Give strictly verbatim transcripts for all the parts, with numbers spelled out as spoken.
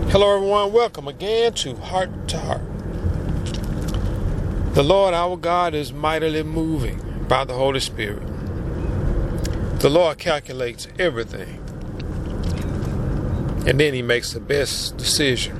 Hello everyone, welcome again to Heart to Heart. The Lord our God is mightily moving by the Holy Spirit. The Lord calculates everything, and then he makes the best decision.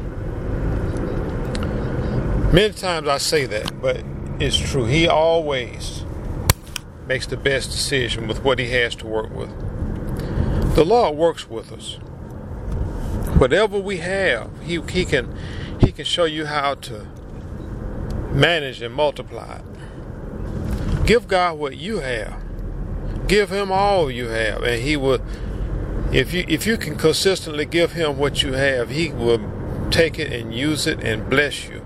Many times I say that, but it's true. He always makes the best decision with what he has to work with. The Lord works with us. Whatever we have, he, he can he can show you how to manage and multiply it. Give God what you have. Give him all you have, and he will. If you if you can consistently give him what you have, he will take it and use it and bless you.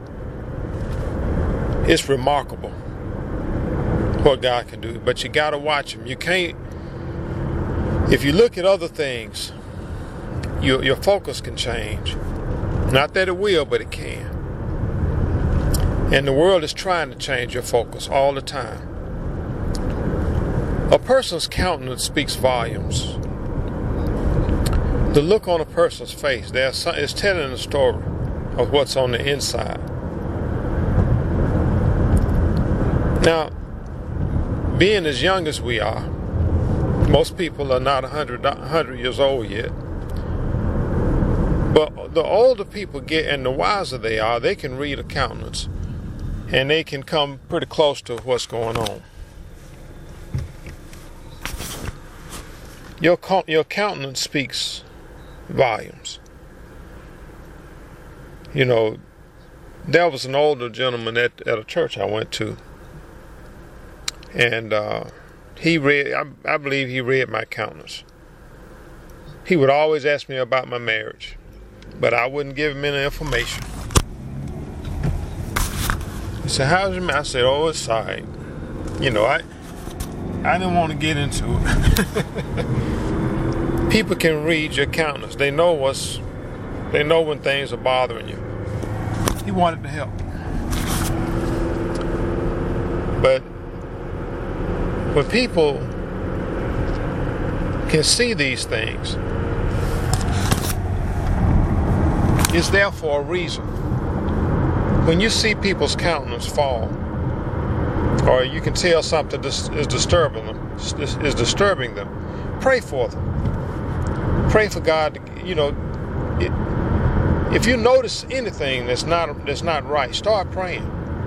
It's remarkable what God can do, but you gotta watch him. You can't. If you look at other things, Your, your focus can change. Not that it will, but it can. And the world is trying to change your focus all the time. A person's countenance speaks volumes. The look on a person's face is telling a story of what's on the inside. Now, being as young as we are, most people are not one hundred, one hundred years old yet. But the older people get and the wiser they are, they can read a countenance and they can come pretty close to what's going on. Your, your countenance speaks volumes. You know, there was an older gentleman at, at a church I went to, and uh, he read, I, I believe he read my countenance. He would always ask me about my marriage, but I wouldn't give him any information. He said, how's your marriage? I said, oh, it's all right. You know, I I didn't want to get into it. People can read your countenance. They know what's, they know when things are bothering you. He wanted to help. But when people can see these things, it's there for a reason. When you see people's countenance fall, or you can tell something is disturbing them, is disturbing them, pray for them. Pray for God. You know, it, if you notice anything that's not that's not right, start praying.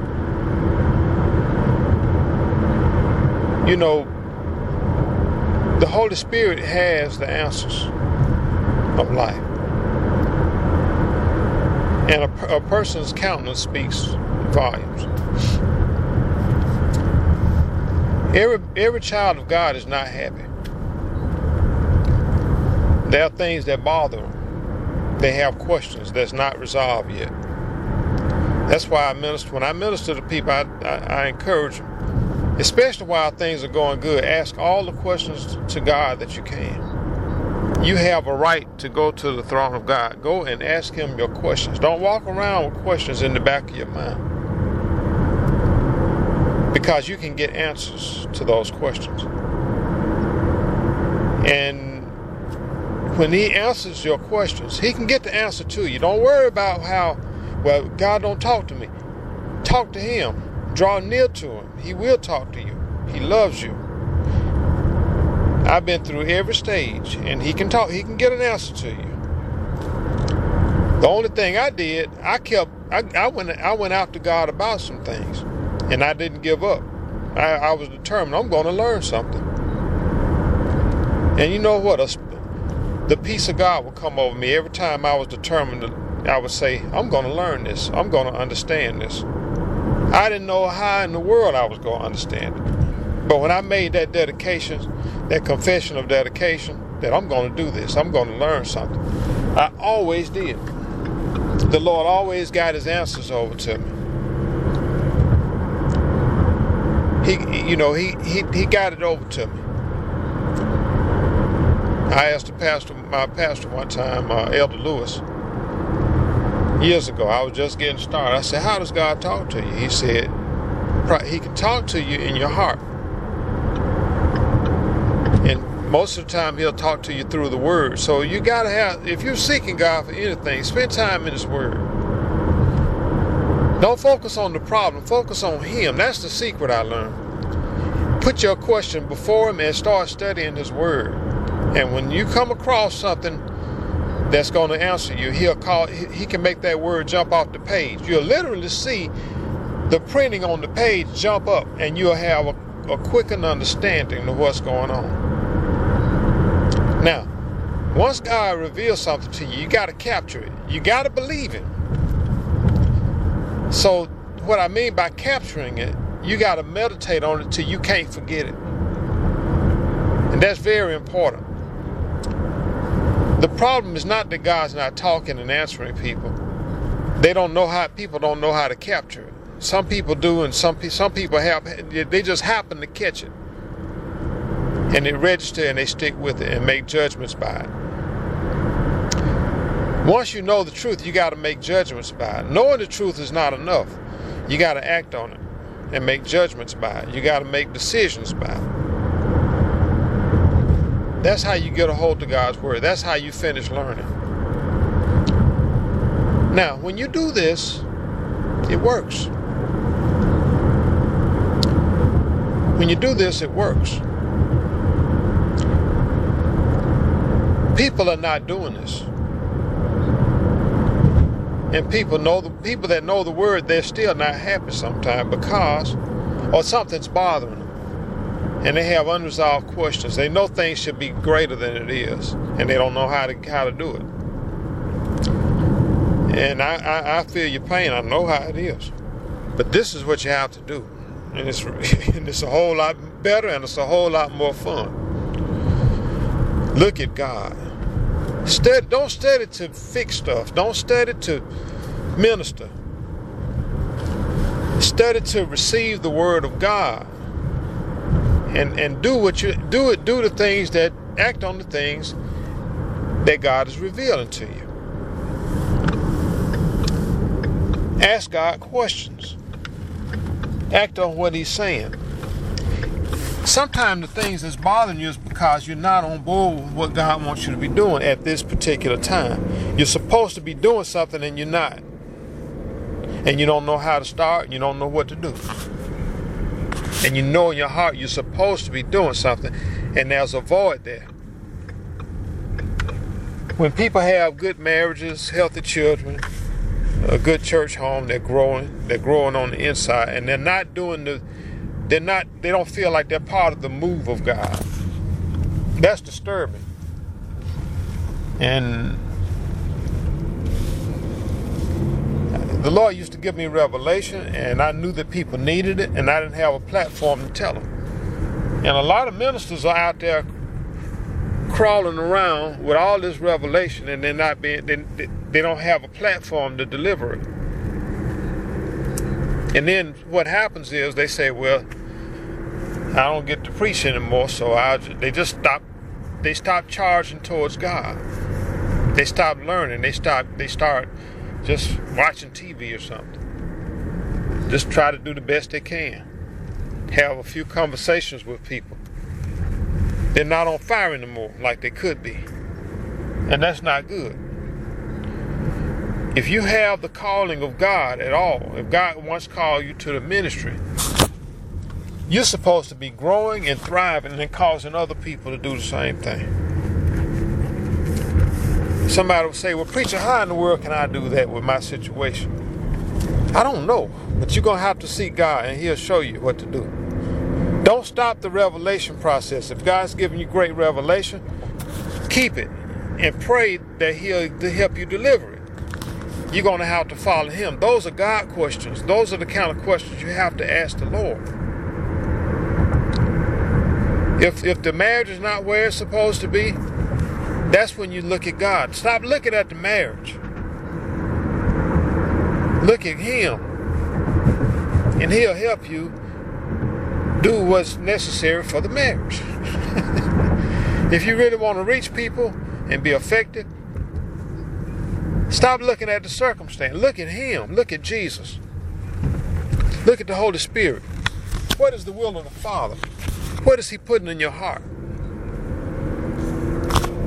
You know, the Holy Spirit has the answers of life. And a, a person's countenance speaks volumes. Every every child of God is not happy. There are things that bother them. They have questions that's not resolved yet. That's why I minister. When I minister to people, I, I, I encourage them, especially while things are going good. Ask all the questions to God that you can. You have a right to go to the throne of God. Go and ask him your questions. Don't walk around with questions in the back of your mind, because you can get answers to those questions. And when he answers your questions, he can get the answer to you. Don't worry about how, well, God don't talk to me. Talk to him. Draw near to him. He will talk to you. He loves you. I've been through every stage, and he can talk. He can get an answer to you. The only thing I did, I kept. I, I went. I went after God about some things, and I didn't give up. I, I was determined. I'm going to learn something. And you know what? A, the peace of God would come over me every time I was determined. To, I would say, I'm going to learn this. I'm going to understand this. I didn't know how in the world I was going to understand it, but when I made that dedication, that confession of dedication, that I'm going to do this, I'm going to learn something, I always did. The Lord always got his answers over to me. He, you know, he he he got it over to me. I asked the pastor, my pastor one time, uh, Elder Lewis, years ago. I was just getting started. I said, how does God talk to you? He said, he can talk to you in your heart. And Most of the time, he'll talk to you through the word. So you got to have, if you're seeking God for anything, spend time in his word. Don't focus on the problem. Focus on him. That's the secret I learned. Put your question before him and start studying his word. And when you come across something that's going to answer you, he'll call, he can make that word jump off the page. You'll literally see the printing on the page jump up, and you'll have a, a quickened understanding of what's going on. Now, once God reveals something to you, you got to capture it. You got to believe him. So what I mean by capturing it, you got to meditate on it till you can't forget it. And that's very important. The problem is not that God's not talking and answering people. They don't know how, people don't know how to capture it. Some people do, and some, some people have, they just happen to catch it. And they register and they stick with it and make judgments by it. Once you know the truth, you got to make judgments by it. Knowing the truth is not enough. You got to act on it and make judgments by it. You got to make decisions by it. That's how you get a hold of God's word. That's how you finish learning. Now, when you do this, it works. When you do this, it works. People are not doing this. And people know the people that know the word, they're still not happy sometimes because, or something's bothering them. And they have unresolved questions. They know things should be greater than it is, and they don't know how to how to do it. And I, I, I feel your pain. I know how it is. But this is what you have to do. And it's, and it's a whole lot better, and it's a whole lot more fun. Look at God. Study, don't study to fix stuff. Don't study to minister. Study to receive the word of God. And and do what you do it, do the things that act on the things that God is revealing to you. Ask God questions. Act on what he's saying. Sometimes the things that's bothering you is because you're not on board with what God wants you to be doing at this particular time. You're supposed to be doing something and you're not. And you don't know how to start, and you don't know what to do. And you know in your heart you're supposed to be doing something, and there's a void there. When people have good marriages, healthy children, a good church home, they're growing, they're growing on the inside, and they're not doing the They're not, they don't feel like they're part of the move of God. That's disturbing. And the Lord used to give me revelation, and I knew that people needed it, and I didn't have a platform to tell them. And a lot of ministers are out there crawling around with all this revelation, and they're not being, they, they don't have a platform to deliver it. And then what happens is they say, well, I don't get to preach anymore, so I they just stop they stop charging towards God. They stop learning. They stop they start just watching T V or something. Just try to do the best they can. Have a few conversations with people. They're not on fire anymore like they could be. And that's not good. If you have the calling of God at all, if God once called you to the ministry, you're supposed to be growing and thriving and causing other people to do the same thing. Somebody will say, well, preacher, how in the world can I do that with my situation? I don't know, but you're going to have to seek God, and he'll show you what to do. Don't stop the revelation process. If God's giving you great revelation, keep it and pray that he'll help you deliver it. You're going to have to follow him. Those are God questions. Those are the kind of questions you have to ask the Lord. If if the marriage is not where it's supposed to be, that's when you look at God. Stop looking at the marriage. Look at him. And he'll help you do what's necessary for the marriage. If you really want to reach people and be effective, stop looking at the circumstance. Look at him. Look at Jesus. Look at the Holy Spirit. What is the will of the Father? What is he putting in your heart?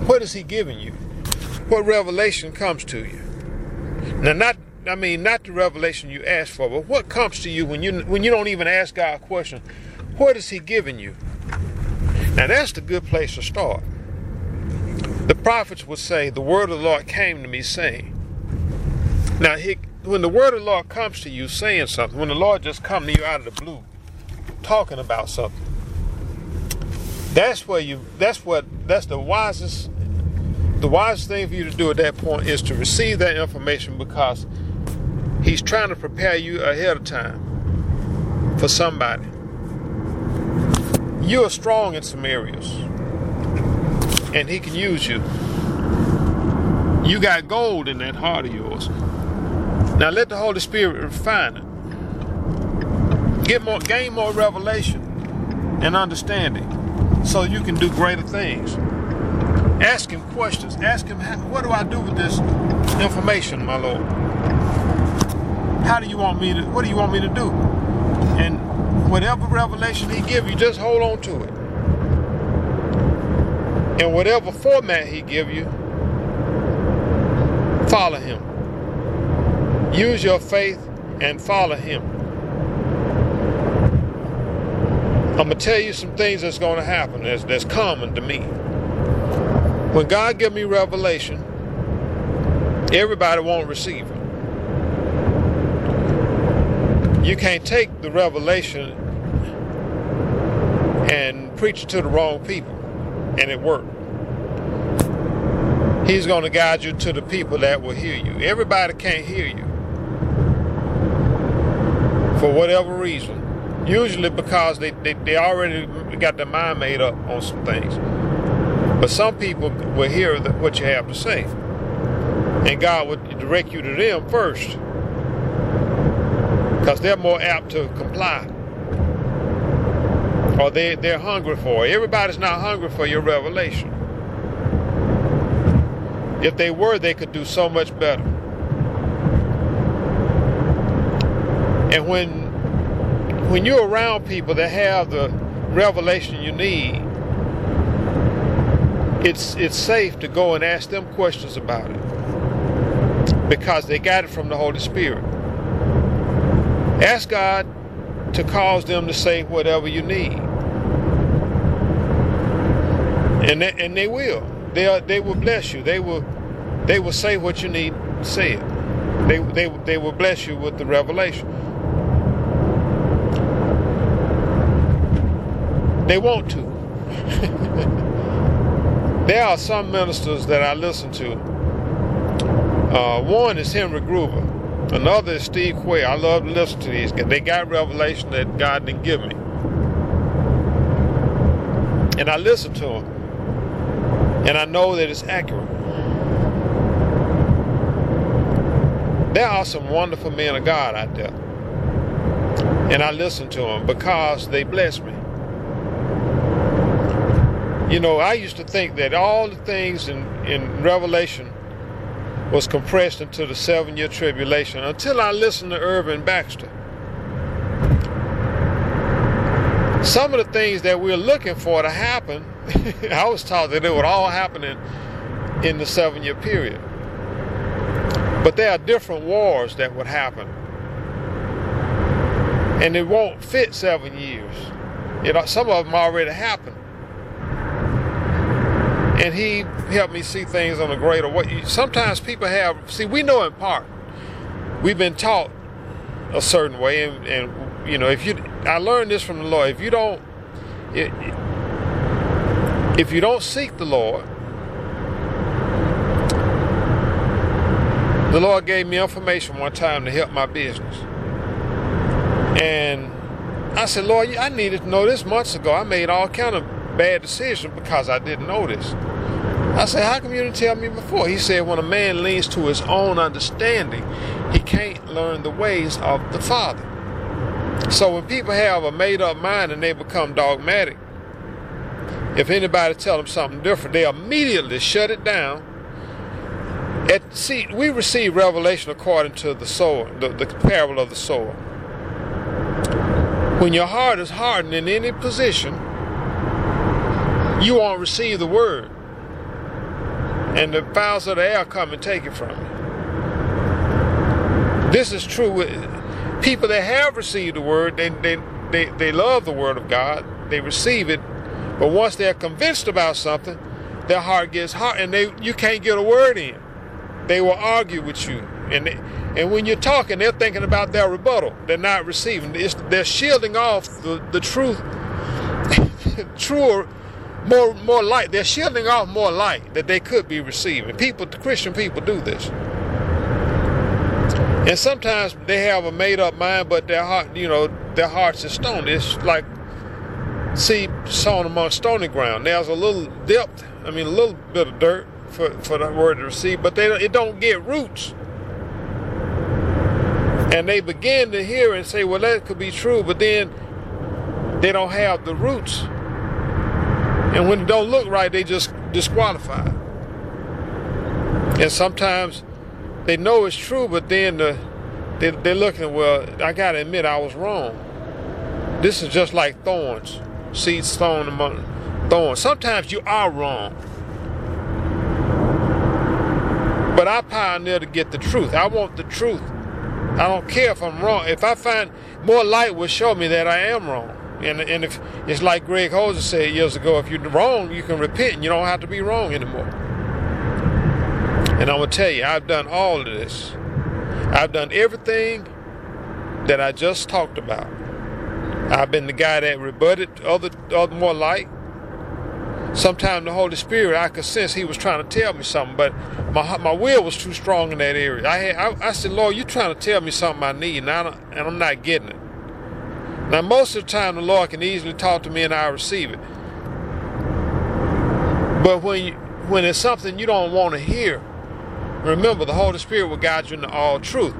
What is he giving you? What revelation comes to you? Now, not I mean, not the revelation you ask for, but what comes to you when you when you don't even ask God a question? What is he giving you? Now, that's the good place to start. The prophets would say, the word of the Lord came to me saying. Now, he, when the word of the Lord comes to you saying something, when the Lord just comes to you out of the blue, talking about something, that's where you, that's what, that's the wisest, the wisest thing for you to do at that point is to receive that information, because he's trying to prepare you ahead of time for somebody. You are strong in some areas, and he can use you. You got gold in that heart of yours. Now let the Holy Spirit refine it. Get more, gain more revelation and understanding, so you can do greater things. Ask him questions. Ask him, what do I do with this information, my Lord? How do you want me to, what do you want me to do? And whatever revelation he give you, just hold on to it. In whatever format he give you, follow him. Use your faith and follow him. I'm going to tell you some things that's going to happen that's, that's common to me. When God give me revelation, everybody won't receive it. You can't take the revelation and preach it to the wrong people, and it worked. He's going to guide you to the people that will hear you. Everybody can't hear you for whatever reason. Usually because they, they, they already got their mind made up on some things. But some people will hear the, what you have to say. And God would direct you to them first, because they're more apt to comply. Or they, they're hungry for it. Everybody's not hungry for your revelation. If they were, they could do so much better. And when when you're around people that have the revelation you need, it's it's safe to go and ask them questions about it, because they got it from the Holy Spirit. Ask God to cause them to say whatever you need, and they, and they will. They they will bless you. They will they will say what you need said. They they they will bless you with the revelation. They want to. There are some ministers that I listen to. Uh, one is Henry Gruber. Another is Steve Quayle. I love to listen to these guys. They got revelation that God didn't give me. And I listen to them. And I know that it's accurate. There are some wonderful men of God out there. And I listen to them because they bless me. You know, I used to think that all the things in, in Revelation was compressed into the seven-year tribulation until I listened to Irvin Baxter. Some of the things that we're looking for to happen, I was taught that it would all happen in, in the seven-year period. But there are different wars that would happen. And it won't fit seven years. You know, some of them already happened. And he helped me see things on a greater way. Sometimes people have, see, we know in part. We've been taught a certain way, and, and you know, if you, I learned this from the Lord. If you don't, it, if you don't seek the Lord, the Lord gave me information one time to help my business, and I said, Lord, I needed to know this months ago. I made all kind of bad decisions because I didn't know this. I said, how come you didn't tell me before? He said, when a man leans to his own understanding, he can't learn the ways of the Father. So when people have a made-up mind and they become dogmatic, if anybody tell them something different, they immediately shut it down. At, see, we receive revelation according to the sower, the, the parable of the sower. When your heart is hardened in any position, you won't receive the word. and the fowls of the air come and take it from you. This is true with people that have received the word. They, they, they, they love the word of God. They receive it. But once they're convinced about something, their heart gets hard, and they you can't get a word in. They will argue with you. And they, and when you're talking, they're thinking about their rebuttal. They're not receiving. It's, they're shielding off the, the truth, truer, more more light. They're shielding off more light that they could be receiving. People, Christian people do this. And sometimes they have a made-up mind, but their heart, you know, their hearts are stone. It's like seed sown among stony ground. There's a little depth, I mean, a little bit of dirt for, for the word to receive, but they it don't get roots. And they begin to hear and say, well, that could be true, but then they don't have the roots. And when it don't look right, they just disqualify. And sometimes they know it's true, but then the, they, they're looking, well, I got to admit I was wrong. This is just like thorns, seeds sown among thorns. Sometimes you are wrong. But I pioneer to get the truth. I want the truth. I don't care if I'm wrong. If I find more light will show me that I am wrong. And, and if it's like Greg Hoser said years ago, if you're wrong, you can repent and you don't have to be wrong anymore. And I'm going to tell you, I've done all of this. I've done everything that I just talked about. I've been the guy that rebutted other, other more light. Sometimes the Holy Spirit, I could sense he was trying to tell me something, but my my will was too strong in that area. I had, I, I said, Lord, you're trying to tell me something I need, and, I don't, and I'm not getting it. Now, most of the time, the Lord can easily talk to me, and I receive it. But when you, when it's something you don't want to hear, remember, the Holy Spirit will guide you into all truth.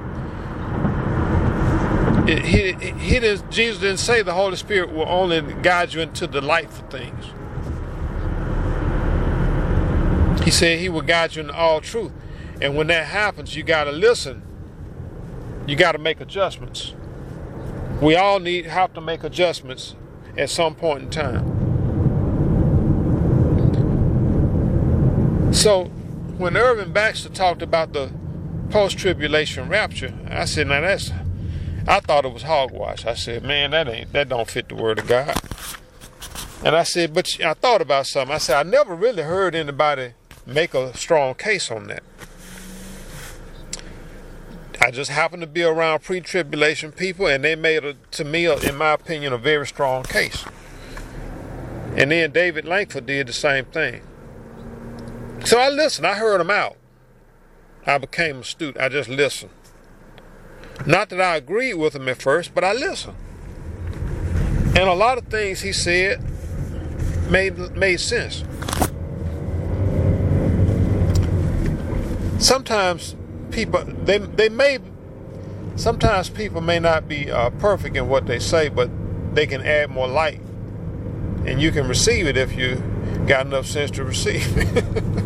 It, he, he didn't, Jesus didn't say the Holy Spirit will only guide you into delightful things. He said he will guide you into all truth. And when that happens, you got to listen. You got to make adjustments. We all need have to make adjustments at some point in time. So when Irvin Baxter talked about the post-tribulation rapture, I said, now that's, I thought it was hogwash. I said, man, that ain't, that don't fit the word of God. And I said, but I thought about something. I said, I never really heard anybody make a strong case on that. I just happened to be around pre-tribulation people, and they made, a, to me, a, in my opinion, a very strong case. And then David Langford did the same thing. So I listened. I heard him out. I became a student. I just listened. Not that I agreed with him at first, but I listened. And a lot of things he said made made sense. Sometimes people, they they may, sometimes people may not be uh, perfect in what they say, but they can add more light. And you can receive it if you got enough sense to receive it.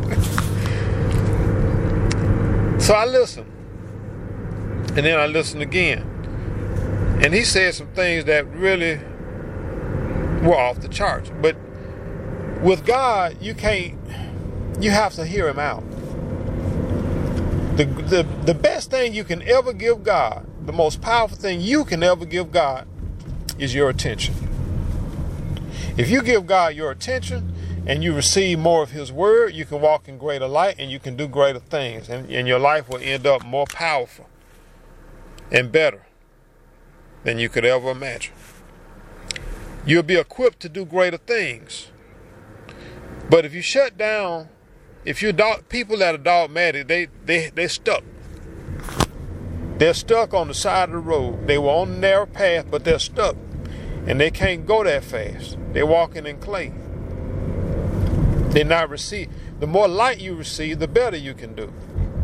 So I listened. And then I listened again. And he said some things that really were off the charts. But with God, you can't, you have to hear him out. The, the, the best thing you can ever give God, the most powerful thing you can ever give God, is your attention. If you give God your attention and you receive more of his word, you can walk in greater light and you can do greater things. And, and your life will end up more powerful and better than you could ever imagine. You'll be equipped to do greater things. But if you shut down, if you dog, people that are dogmatic, they they they're stuck. They're stuck on the side of the road. They were on the narrow path, but they're stuck, and they can't go that fast. They're walking in clay. They're not receive. The more light you receive, the better you can do.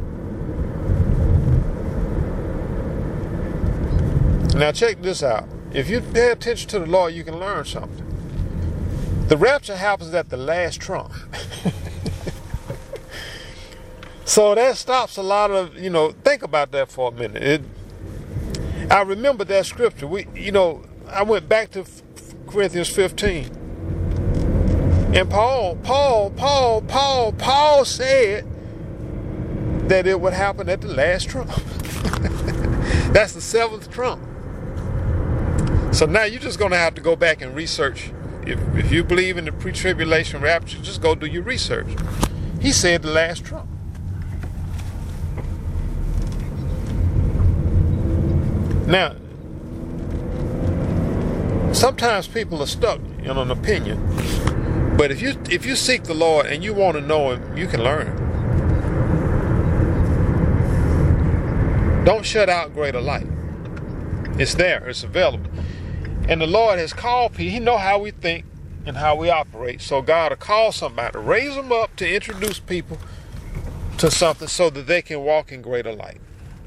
Now check this out. If you pay attention to the Lord, you can learn something. The rapture happens at the last trump. So that stops a lot of, you know, think about that for a minute. It, I remember that scripture. We, you know, I went back to Corinthians fifteen. And Paul, Paul, Paul, Paul, Paul said that it would happen at the last trump. That's the seventh trump. So now you're just going to have to go back and research. If, if you believe in the pre-tribulation rapture, just go do your research. He said the last trump. Now, sometimes people are stuck in an opinion. But if you if you seek the Lord and you want to know Him, you can learn. Don't shut out greater light. It's there. It's available. And the Lord has called people. He knows how we think and how we operate. So God will call somebody, raise them up to introduce people to something so that they can walk in greater light.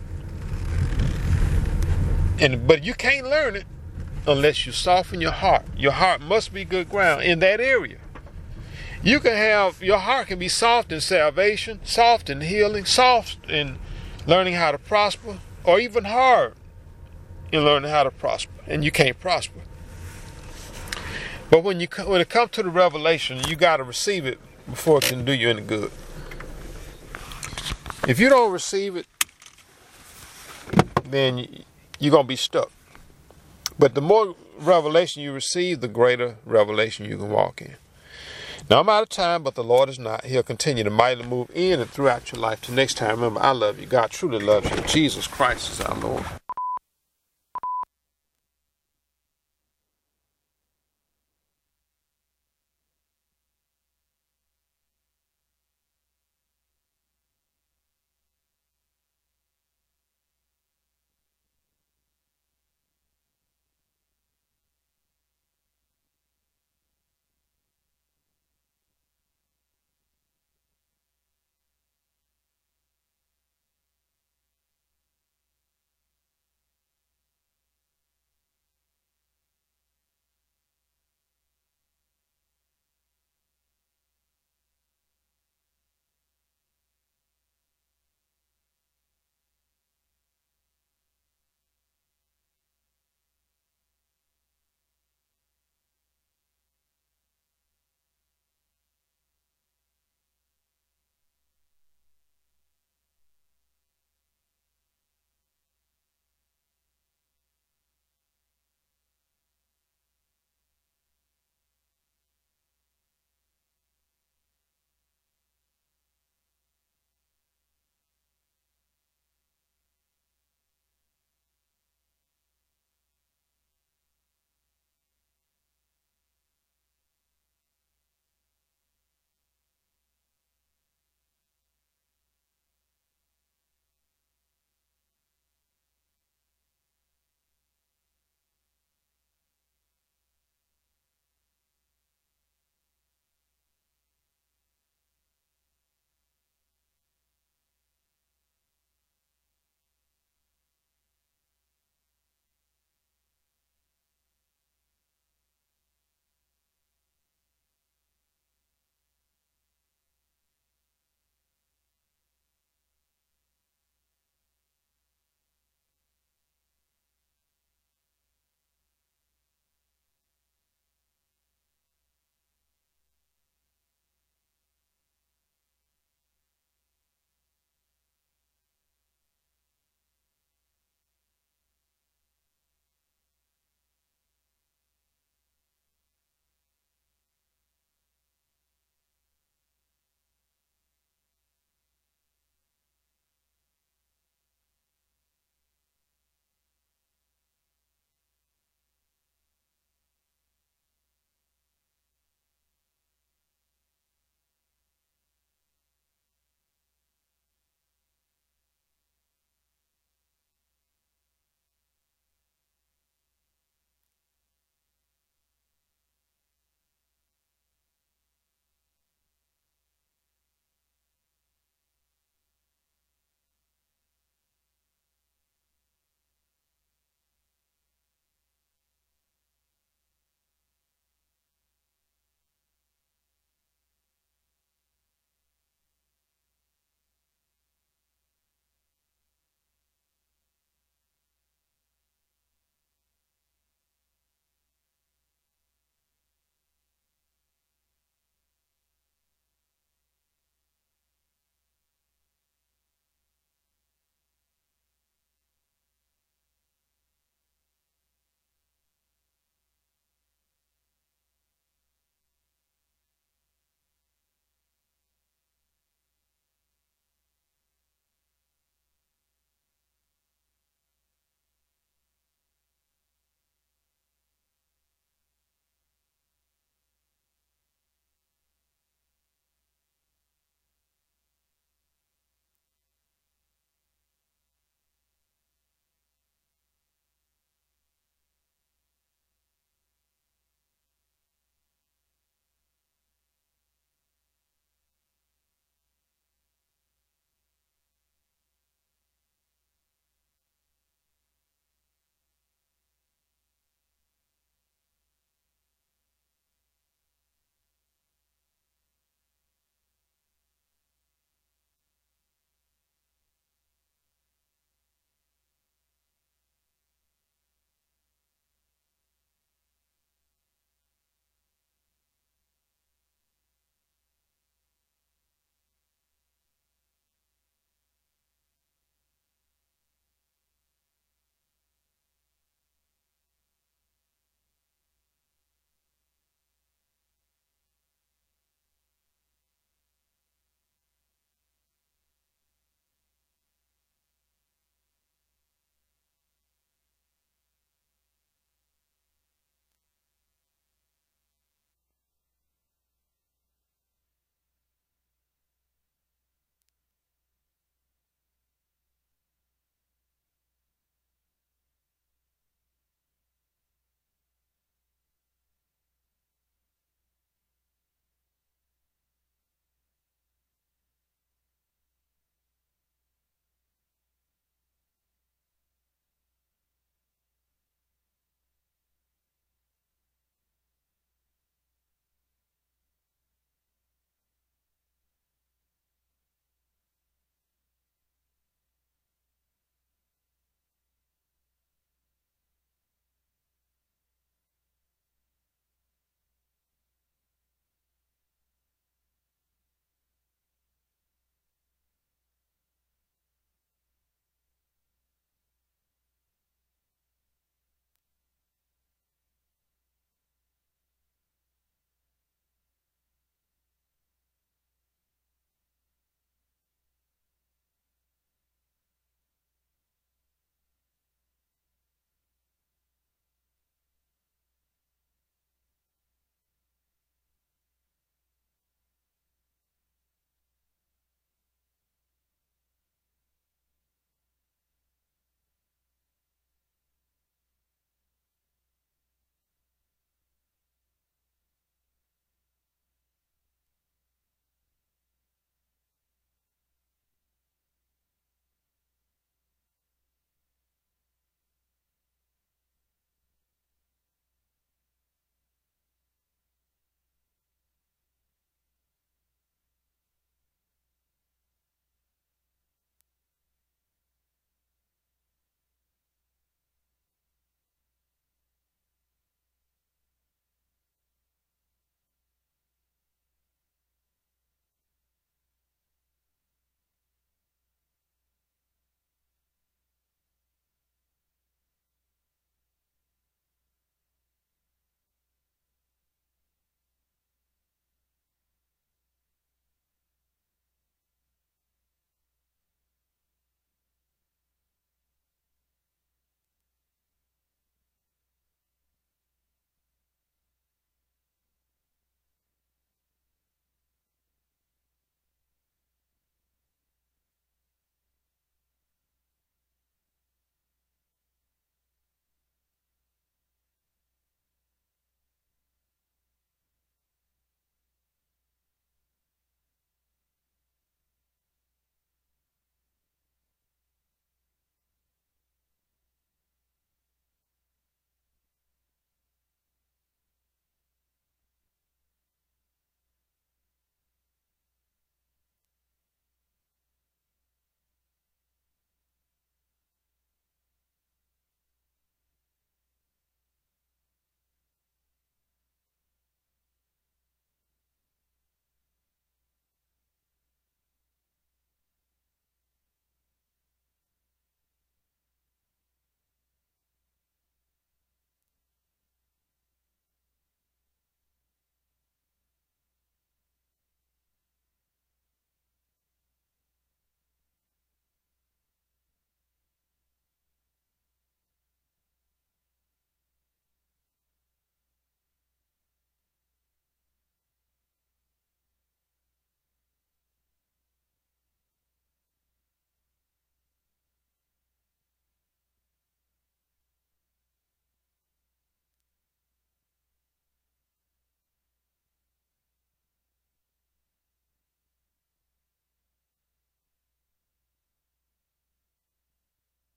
And but you can't learn it unless you soften your heart. Your heart must be good ground in that area. You can have, your heart can be soft in salvation, soft in healing, soft in learning how to prosper, or even hard in learning how to prosper, and you can't prosper. But when you when it comes to the revelation, you got to receive it before it can do you any good. If you don't receive it, then you're going to be stuck. But the more revelation you receive, the greater revelation you can walk in. Now, I'm out of time, but the Lord is not. He'll continue to mightily move in and throughout your life. Till next time, remember, I love you. God truly loves you. Jesus Christ is our Lord.